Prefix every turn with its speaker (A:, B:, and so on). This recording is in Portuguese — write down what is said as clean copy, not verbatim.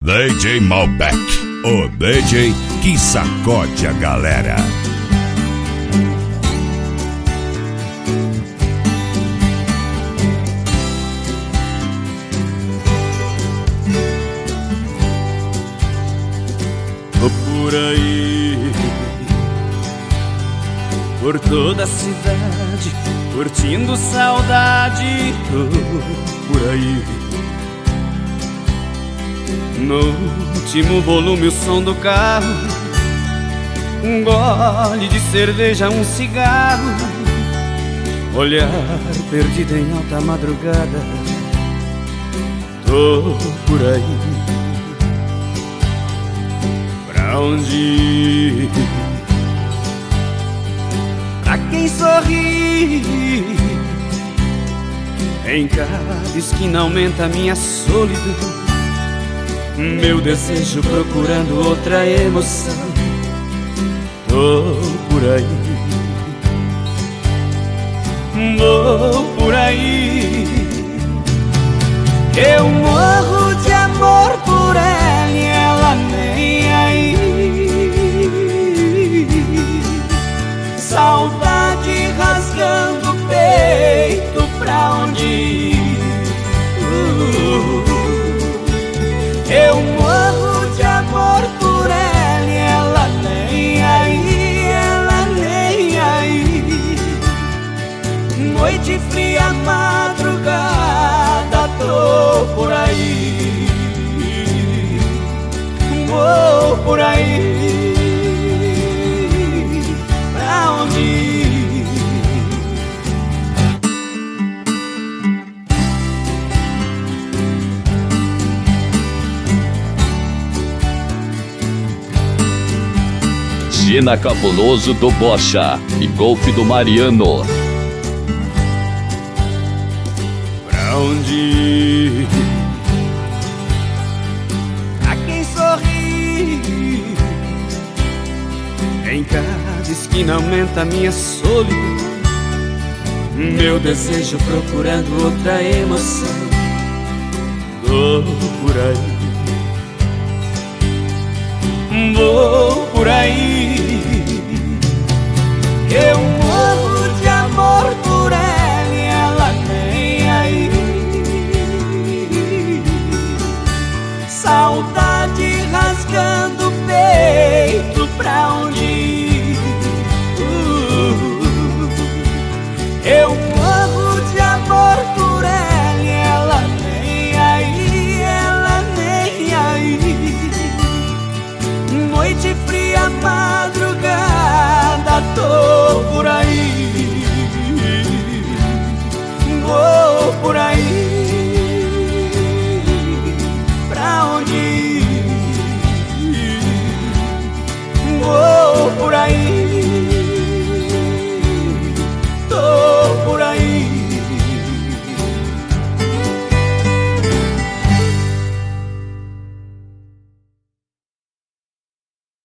A: DJ Malbec, o DJ que sacode a galera.
B: Tô por aí, por toda a cidade, curtindo saudade. Tô por aí, no último volume o som do carro, um gole de cerveja, um cigarro, olhar perdido em alta madrugada. Tô por aí, pra onde ir? Pra quem sorri, em cada esquina aumenta a minha solidão, meu desejo procurando outra emoção. Tô por aí, vou por aí, eu morro de amor por ela e ela nem aí. Saudade rasgando o peito, pra onde ir? Eu morro de amor por ela e ela nem aí, ela nem aí. Noite fria, madrugada, tô por aí, vou por aí, pra onde ir?
C: Gina Cabuloso do Bocha e Golfe do Mariano.
B: Pra onde ir? Pra quem sorri, em cada esquina aumenta a minha solidão, meu desejo procurando outra emoção. Tô por aí, vou por aí, eu morro de amor por ela e ela nem aí. Saudade rasgando o peito, pra onde